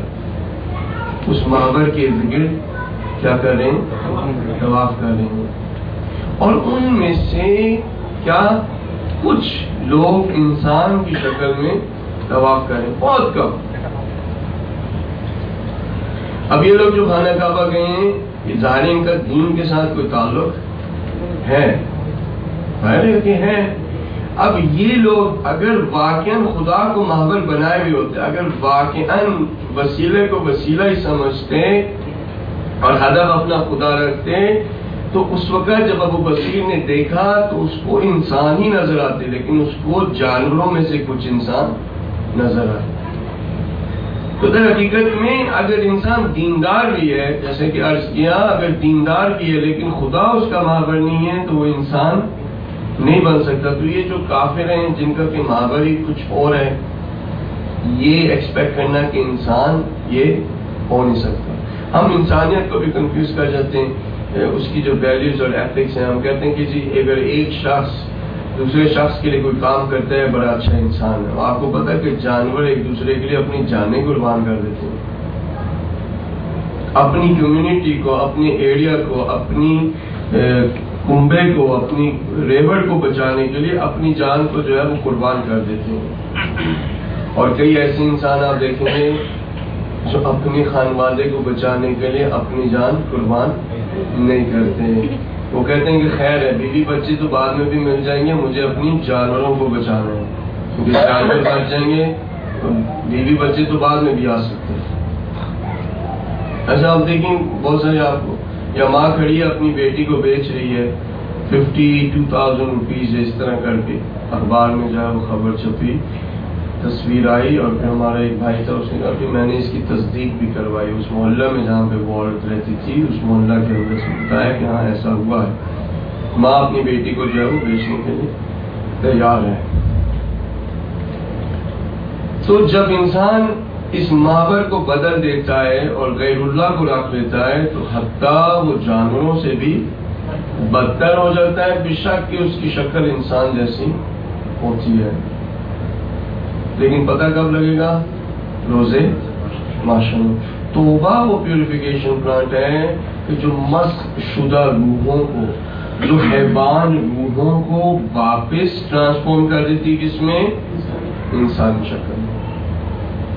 اس محور کے ارد گرد کیا کر رہے ہیں؟ طواف کر رہے ہیں. اور ان میں سے کیا کچھ لوگ انسان کی شکل میں طواف کر رہے ہیں، بہت کم. اب یہ لوگ جو خانہ کعبہ گئے ہیں، یہ ظاہر ان کا دین کے ساتھ کوئی تعلق ہے، ظاہر کہ ہے. اب یہ لوگ اگر واقعاً خدا کو محور بنائے بھی ہوتے، اگر واقعاً وسیلے کو وسیلہ ہی سمجھتے اور ہدف اپنا خدا رکھتے، تو اس وقت جب ابو بصیر نے دیکھا تو اس کو انسان ہی نظر آتے، لیکن اس کو جانوروں میں سے کچھ انسان نظر آئے. تو در حقیقت میں اگر انسان دیندار بھی ہے، جیسے کہ عرض کیا، اگر دیندار بھی ہے لیکن خدا اس کا محور نہیں ہے تو وہ انسان نہیں بن سکتا. تو یہ جو کافر ہیں جن کا کہ محور ہی کچھ اور ہے، یہ ایکسپیکٹ کرنا کہ انسان یہ ہو نہیں سکتا. ہم انسانیت کو بھی کنفیوز کر جاتے ہیں، اس کی جو ویلیوز اور ایتھکس ہیں. ہم کہتے ہیں کہ جی اگر ایک شخص دوسرے شخص کے لیے کوئی کام کرتا ہے بڑا اچھا انسان ہے. آپ کو پتا ہے کہ جانور ایک دوسرے کے لیے اپنی جانیں قربان کر دیتے ہیں، اپنی کمیونٹی کو، اپنی ایریا کو، اپنی کنبے کو، اپنی ریوڑ کو بچانے کے لیے اپنی جان کو جو ہے وہ قربان کر دیتے ہیں. اور کئی ایسے انسان آپ دیکھیں گے جو اپنی خانوادے کو بچانے کے لیے اپنی جان قربان نہیں کرتے. وہ کہتے ہیں کہ خیر ہے، بیوی بچے تو بعد میں بھی مل جائیں گے، مجھے اپنی جانوروں کو بچانا ہے، کیونکہ جانور بچ جائیں گے تو بیوی بچے تو بعد میں بھی آ سکتے ہیں. ایسا آپ دیکھیں بہت سارے آپ کو، یا ماں کھڑی ہے اپنی بیٹی کو بیچ رہی ہے ففٹی ٹو تھاؤزینڈ روپیز اس طرح کر کے، اخبار میں جو ہے وہ خبر چھپی، تصویر آئی، اور پھر ہمارا ایک بھائی تھا، اس نے کہا کہ میں نے اس کی تصدیق بھی کروائی اس محلہ میں جہاں پہ وہ عورت رہتی تھی، اس محلہ کے اندر سے بتایا کہ ہاں ایسا ہوا ہے. ماں اپنی بیٹی کو جو ہے وہ بیچنے کے لیے تیار ہے. تو جب انسان اس محور کو بدل دیتا ہے اور غیر اللہ کو رکھ لیتا ہے تو حتیٰ وہ جانوروں سے بھی بدتر ہو جاتا ہے، بے شک کہ اس کی شکل انسان جیسی ہوتی ہے. لیکن پتہ کب لگے گا؟ روزے معاشر. توبہ وہ پیوریفیکیشن پلانٹ ہے کہ جو مسخ شدہ روحوں کو، جو حیوان روحوں کو واپس ٹرانسفارم کر دیتی، کس میں؟ انسانی شکل میں.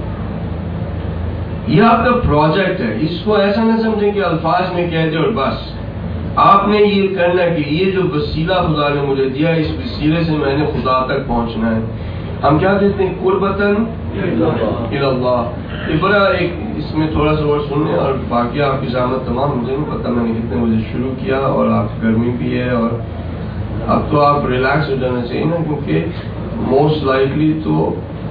یہ آپ کا پروجیکٹ ہے. اس کو ایسا نہ سمجھیں کہ الفاظ میں کہہ دیں اور بس. آپ نے یہ کرنا کہ یہ جو وسیلہ خدا نے مجھے دیا ہے، اس وسیلے سے میں نے خدا تک پہنچنا ہے. ہم کیا کہتے ہیں؟ قربتاً الی اللہ. یہ بڑا ایک اس میں تھوڑا سا اور سنیں اور باقی آپ کی زحمت تمام. مجھے نہیں پتا میں نے کتنے بجے شروع کیا اور آپ گرمی بھی ہے اور اب تو آپ ریلیکس ہو جانا چاہیے نا، کیونکہ موسٹ لائکلی تو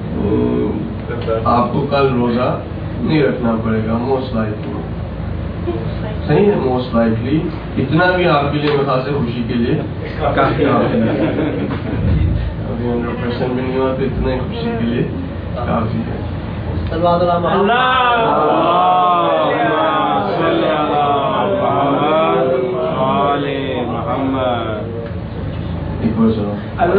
آپ کو کل روزہ نہیں رکھنا پڑے گا. موسٹ لائکلی صحیح ہے. موسٹ لائکلی اتنا بھی آپ کے لیے میں خاص خوشی کے لیے کافی ہے. ابھی ہنڈریڈ پرسینٹ بھی نہیں ہوا تو اتنا ہی خوشی کے لیے کافی ہے. ایک اور سنو.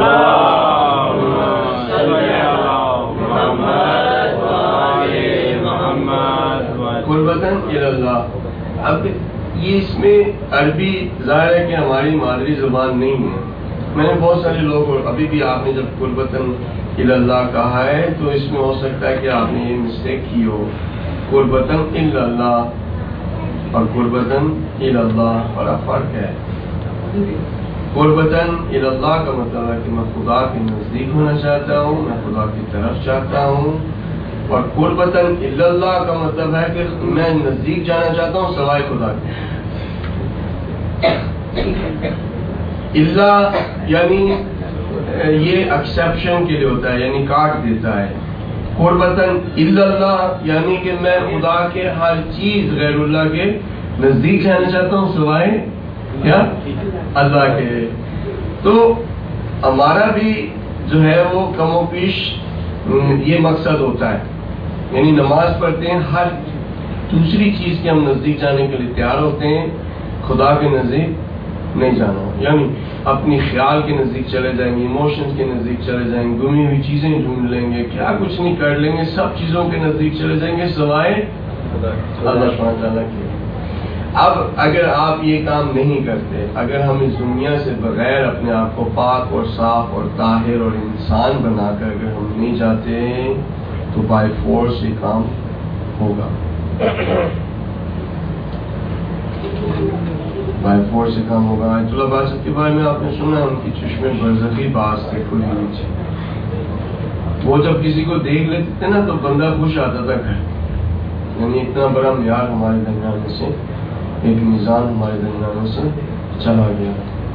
قربتاً الی اللہ. اب یہ اس میں عربی ظاہر ہے کہ ہماری مادری زبان نہیں ہے. میں نے بہت سارے لوگ، اور ابھی بھی آپ نے جب قربتاً الی اللہ کہا ہے تو اس میں ہو سکتا ہے کہ آپ نے یہ مسٹیک کی ہو. قربتاً الی اللہ اور قربتاً الی اللہ بڑا فرق ہے. قربتاً الی اللہ کا مطلب ہے کہ میں خدا کے نزدیک ہونا چاہتا ہوں، میں خدا کی طرف چاہتا ہوں. اور قربتاً الی اللہ کا مطلب ہے کہ میں نزدیک جانا چاہتا ہوں سوائے خدا کے. اللہ یعنی یہ ایکسیپشن کے لیے ہوتا ہے، یعنی کاٹ دیتا ہے. قربتاً الی اللہ یعنی کہ میں خدا کے ہر چیز غیر اللہ کے نزدیک جانا چاہتا ہوں سوائے کیا؟ اللہ کے. تو ہمارا بھی جو ہے وہ کم و بیش یہ مقصد ہوتا ہے. یعنی نماز پڑھتے ہیں، ہر دوسری چیز کے ہم نزدیک جانے کے لیے تیار ہوتے ہیں، خدا کے نزدیک نہیں جانا. یعنی اپنی خیال کے نزدیک چلے جائیں گے، ایموشنز کے نزدیک چلے جائیں گے، گمی ہوئی چیزیں ڈھونڈ لیں گے، کیا کچھ نہیں کر لیں گے، سب چیزوں کے نزدیک چلے جائیں گے سوائے اللہ سبحانہ تعالیٰ کے. اب اگر آپ یہ کام نہیں کرتے، اگر ہم اس دنیا سے بغیر اپنے آپ کو پاک اور صاف اور طاہر اور انسان بنا کر اگر ہم نہیں جاتے تو بائی فورس یہ کام ہوگا. بائی فورس یہ کام ہوگا. آیت اللہ باسط کے بارے میں آپ نے سنا، ان کی چشمے برزخی باز تھے کھلی ہوئی. وہ جب کسی کو دیکھ لیتے تھے نا تو بندہ خوش آتا تھا گھر. یعنی اتنا بڑا معیار ہمارے درمیان میں سے، ایک نظام ہمارے درمیان میں سے چلا گیا.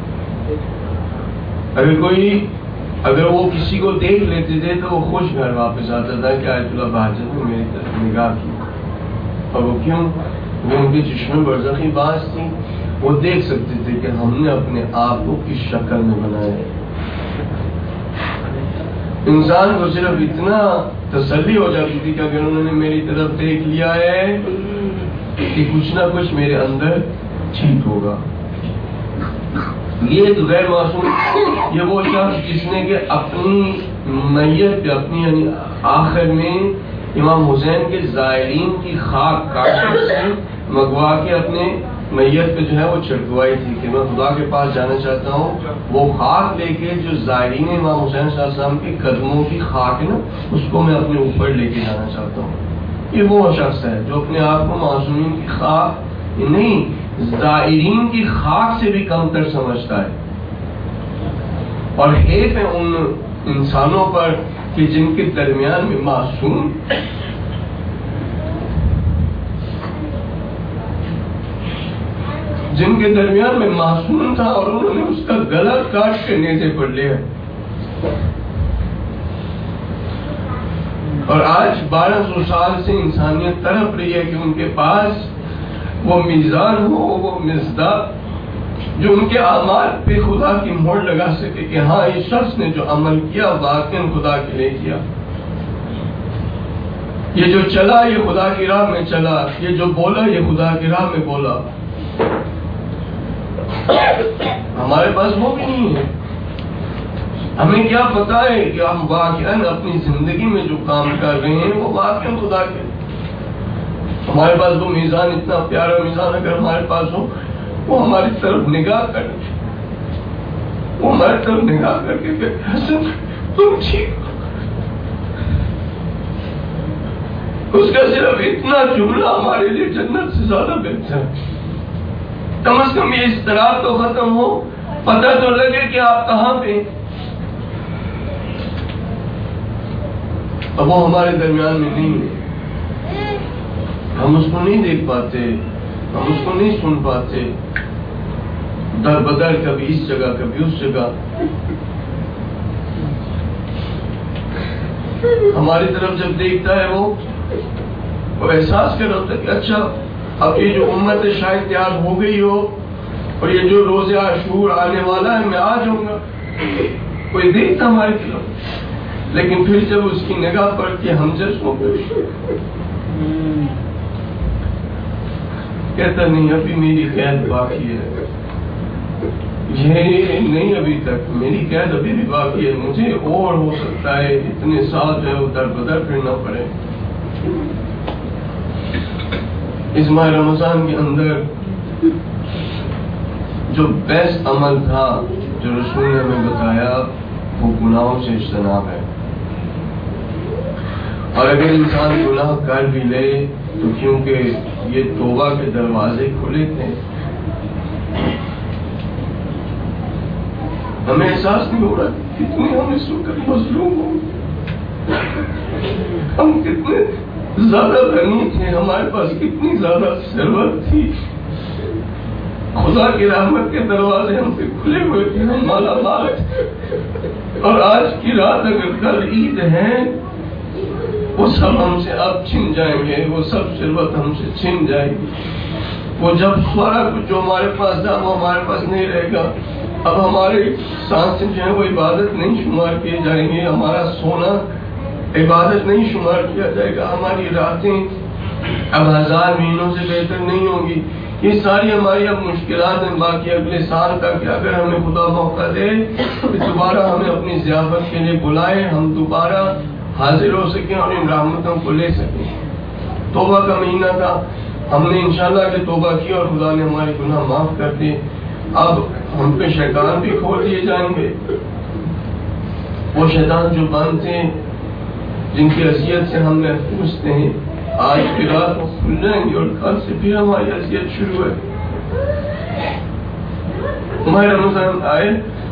اگر کوئی اگر وہ کسی کو دیکھ لیتے تھے تو وہ خوش گھر واپس آتا تھا کہ آیت اللہ بہاجت نے میری طرف نگاہ کی. اور وہ کیوں؟ وہ ان کی چشمیں برزخی باز تھی. وہ دیکھ سکتے تھے کہ ہم نے اپنے آپ کو کس شکل میں بنایا ہے. انسان کو صرف اتنا تسلی ہو جاتی تھی کہ اگر انہوں نے میری طرف دیکھ لیا ہے کہ کچھ نہ کچھ میرے اندر ٹھیک ہوگا. یہ تو غیر معصوم، یہ وہ شخص جس نے کہ اپنی میت پہ اپنی یعنی آخر میں امام حسین کے زائرین کی خاک کاشت سے منگوا کے اپنے میت پہ جو ہے وہ چھڑکوائی تھی کہ میں خدا کے پاس جانا چاہتا ہوں. وہ خاک لے کے جو زائرین امام حسین صلی اللہ علیہ وسلم کے قدموں کی خاک ہے نا، اس کو میں اپنے اوپر لے کے جانا چاہتا ہوں. یہ وہ شخص ہے جو اپنے آپ کو معصومین کی خاک نہیں، زائرین کی خاک سے بھی کم تر سمجھتا ہے. اور حیف ہے ان انسانوں پر کہ جن کے درمیان میں معصوم جن کے درمیان میں معصوم تھا اور انہوں نے اس کا گلا کاٹ کے نیزے پر لیا. اور آج بارہ سو سال سے انسانیت تڑپ رہی ہے کہ ان کے پاس وہ میزان ہو، وہ مصداق جو ان کے اعمال پہ خدا کی مہر لگا سکے کہ ہاں اس شخص نے جو عمل کیا واقعاً خدا کے لیے کیا. یہ جو چلا یہ خدا کی راہ میں چلا، یہ جو بولا یہ خدا کی راہ میں بولا. ہمارے پاس وہ بھی نہیں ہے. ہمیں کیا پتا ہے کہ ہم واقعاً اپنی زندگی میں جو کام کر رہے ہیں وہ واقعاً خدا کے. ہمارے پاس وہ میزان، اتنا پیارا میزان اگر ہمارے پاس ہو، وہ ہماری طرف نگاہ کر وہ ہماری طرف نگاہ کر کے کہ حسن تم ٹھیک. اس کا صرف اتنا جملہ ہمارے لیے جنت سے زیادہ بہتر ہے. کم از کم یہ اضطراب تو ختم ہو, پتہ تو لگے کہ آپ کہاں پہ. اب وہ ہمارے درمیان میں نہیں ہے, ہم اس کو نہیں دیکھ پاتے, ہم اس کو نہیں سن پاتے. در بدر کبھی اس جگہ کبھی اس جگہ. ہماری طرف جب دیکھتا ہے وہ وہ احساس کر رہا ہوتا ہے کہ اچھا اب یہ جو امت شاید تیار ہو گئی ہو اور یہ جو روز عاشور آنے والا ہے میں آ جاؤں گا. کوئی دیکھتا ہماری طرف, لیکن پھر جب اس کی نگاہ پڑتی ہے ہم جیسوں پہ کہتا نہیں ابھی میری قید باقی ہے, یہ نہیں ابھی تک میری قید ابھی بھی باقی ہے, مجھے اور ہو سکتا ہے اتنے سال جو ہے وہ در بدر پھرنا پڑے. اس ماہ رمضان کے اندر جو بیسٹ عمل تھا جو رسول نے ہمیں بتایا وہ گناہوں سے اجتناب ہے. اور اگر انسان گناہ کر بھی لے تو کیونکہ یہ توبہ کے دروازے کھلے تھے, ہمیں احساس نہیں ہو رہا کتنے ہم اس وقت مظلوم ہوں, ہم کتنے زیادہ غنی تھے, ہمارے پاس کتنی زیادہ ثروت تھی, خدا کی رحمت کے دروازے ہم سے کھلے ہوئے تھے, ہم مالا مال تھے. اور آج کی رات اگر کل عید ہے وہ سب ہم سے اب چھن جائیں گے, وہ سب ثروت ہم سے چھن جائے گی. وہ جب سارا کچھ جو ہمارے پاس تھا وہ ہمارے پاس نہیں رہے گا. اب ہمارے سانسیں جو ہے وہ عبادت نہیں شمار کیے جائیں گے, ہمارا سونا عبادت نہیں شمار کیا جائے گا, ہماری راتیں اب ہزار مہینوں سے بہتر نہیں ہوں گی. یہ ساری ہماری اب مشکلات ہیں. باقی اگلے سال تک اگر ہمیں خدا موقع دے تو دوبارہ ہمیں اپنی ضیافت کے لیے بلائے, ہم دوبارہ حاضر ہو سکیں اور ان رحمتوں کو لے سکیں. توبہ کا مہینہ تھا, ہم نے انشاءاللہ کہ توبہ کی اور خدا نے ہمارے گناہ معاف کر دیے. اب ہم پہ شیطان بھی کھول دیے جائیں گے. وہ شیطان جو بند تھے جن کی اذیت سے ہم محفوظ تھے, آج کی رات وہ کھل جائیں گے اور کل سے پھر ہماری اذیت شروع ہے. ہمارے رمضان آئے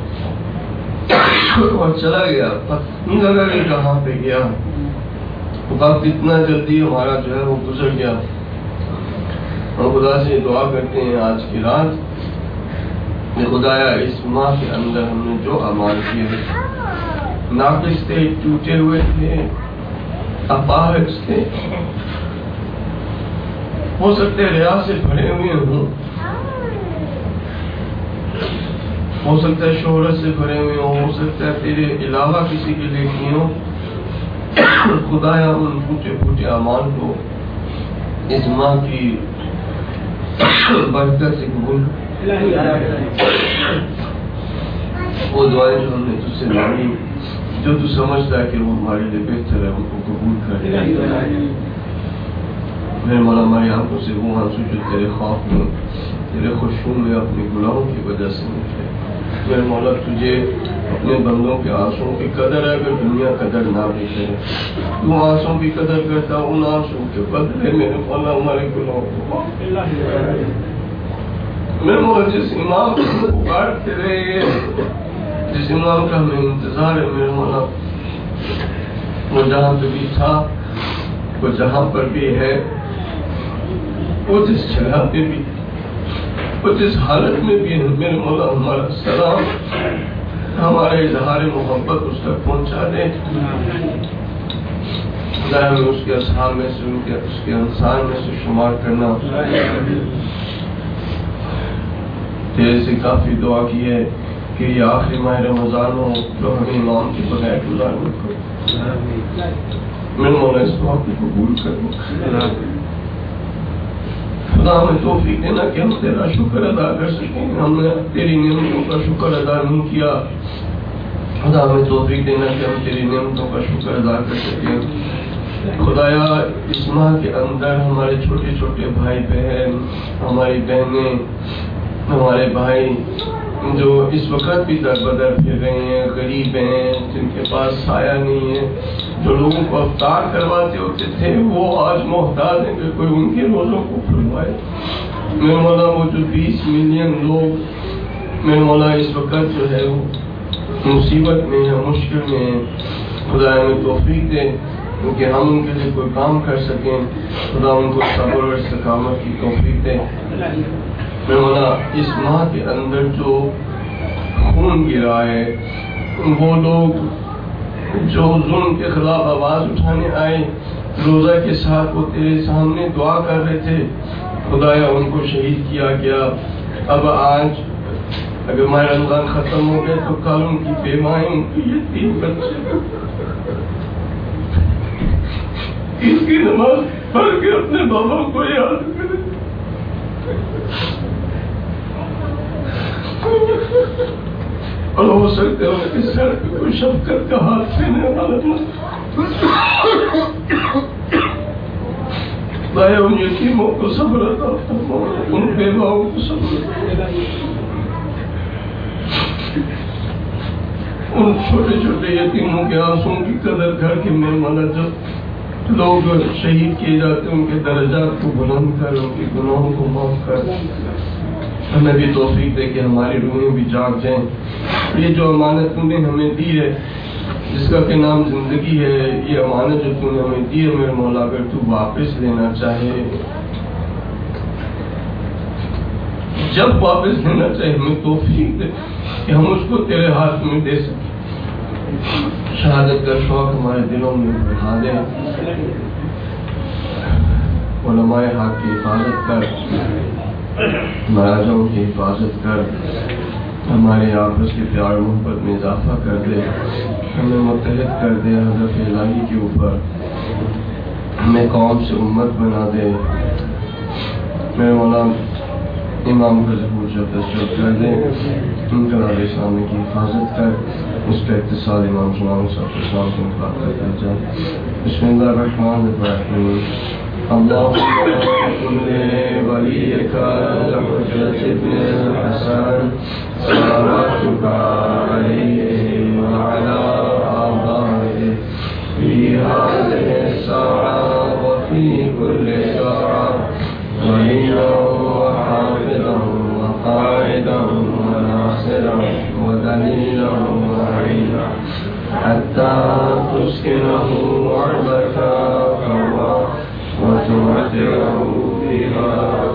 اور چلا گیا, پتہ نہیں لگا کہ کہاں پہ گیا. وقت اتنا جلدی ہمارا جو ہے وہ گزر گیا. ہم خدا سے دعا کرتے ہیں آج کی رات کہ خدایا اس ماہ کے اندر ہم نے جو اعمال کیے ناقص تھے, ٹوٹے ہوئے تھے, اپاہج تھے, ہو سکتے ریا سے بھرے ہوئے ہوں, ہو سکتا ہے شہرت سے بھرے ہوئے ہوں, ہو سکتا ہے تیرے علاوہ کسی کے لیے کی ہوں. خدایا ان ٹوٹے پھوٹے اعمال کو اس ماہ کی برکت سے قبول. وہ دعائیں جو ہم نے تجھ سے مانگی, جو تو سمجھتا ہے کہ وہ ہمارے لیے بہتر ہے, ان کو قبول کر. میرے مولا ہماری آنکھوں سے وہ آنسو جو تیرے خوف میں, تیرے خشوع میں اپنی گناہوں کی وجہ سے نکلے. میرے مولا تجھے اپنے بندوں کے آنسوں کی قدر ہے, اگر دنیا قدر نہ بھی کرے, تو آنسوں کی قدر کرتا, ان آنسوں کے بدلے میرے مولا ہمارے گناہوں کو. میرے مولا جس امام کو پکارتے رہے, جس امام کا ہمیں انتظار ہے, میرے مولا وہ جہاں پہ بھی تھا, وہ جہاں پر بھی ہے, وہ جس جگہ پہ بھی, وہ جس حالت میں بھی ہے, میرے مولا ہمارا سلام, ہمارا اظہار محبت اس تک پہنچا دے. خدا ہمیں اس کے اصحاب میں سے, ان کے اس کے انصار میں سے شمار کرنا. تیرے سے کافی دعا کی ہے کہ یہ آخری ماہ رمضان ہو جو ہمیں امام کے بغیر گزارنے کو. میرے مولا اس دعا کو قبول کرو. خدا ہمیں توفیق دینا کہ ہم تیرا شکر ادا کر سکیں. ہم نے تیری نعمتوں کا شکر ادا نہیں کیا. خدا ہمیں توفیق دینا کہ ہم تیری نعمتوں کا شکر ادا کر سکیں. خدایا اس ماہ کے اندر ہمارے چھوٹے چھوٹے بھائی بہن, ہماری بہنیں, ہمارے بھائی جو اس وقت بھی در بدر پھر رہے ہیں, غریب ہیں, جن کے پاس سایہ نہیں ہے, جو لوگوں کو افطار کرواتے ہوتے تھے وہ آج محتاج ہیں کہ کوئی ان کے روزوں کو کھلوائے۔ میرے مولا وہ جو بیس ملین لوگ میرے مولا اس وقت جو ہے وہ مصیبت میں ہیں، مشکل میں ہیں، خدا ہمیں توفیق دے کہ ہم ان کے لیے کوئی کام کر سکیں، خدا ان کو صبر اور استقامت کی توفیق دے۔ میرے مولا اس ماہ کے اندر جو خون گرا ہے، وہ لوگ جو ظلم کے خلاف آواز اٹھانے آئے روزہ کے ساتھ، وہ تیرے سامنے دعا کر رہے تھے، خدایا ان کو شہید کیا گیا۔ اب آج اگر ماہ رمضان ختم ہو گئے تو کل ان کی بے مائیں، ان کی یتیم بچے اس کی نماز پڑھ کے اپنے بابا کو یاد کرے۔ اور ہو سکتے ہو کہ سر پہ کوئی شفقت کا ہاتھ پھیرنے والا خدایا ان یتیموں کو صبر عطا فرما، ان بیواؤں کو صبر عطا، ان چھوٹے چھوٹے یتیموں کے آنسوں کی قدر کر کے میرے مولا جب لوگ شہید کیے جاتے ہیں ان کے درجات کو بلند کر، ان کے گناہوں کو معاف کر، ہمیں بھی توفیق دے کہ ہماری روحیں بھی جاگ جائیں۔ یہ جو امانت تم نے ہمیں دی ہے جس کا کہ نام زندگی ہے، یہ امانت جو تم نے ہمیں دی ہے میرے مولا، اگر تو واپس لینا چاہے، جب واپس لینا چاہے ہمیں توفیق دے کہ ہم اس کو تیرے ہاتھ میں دے سکیں۔ شہادت کا شوق ہمارے دلوں میں بڑھا دے، علماء حق کی حفاظت کر، مراجعوں کی حفاظت کر، ہمارے آپس کے پیار محبت میں اضافہ کر دے، ہمیں متحد کر دے ہدف الہی کے اوپر، ہمیں قوم سے امت بنا دے۔ میرے مولا امام کا ظہور جب دستور کر دے، انقلاب اسلامی کی حفاظت کر، اس کا اتصال امام سلام صاحب السلام کے مخاطب کر جائے۔ بسم اللہ الرحمن الرحیم۔ اللهم كن وليك الحجة ابن الحسن صلواتك عليه وعلى آبائه في هذه الساعة وفي كل ساعة وليا وحافظا وقائدا وناصرا ودليلا وعينا حتى تسكنه أرضك وتمتعه فيها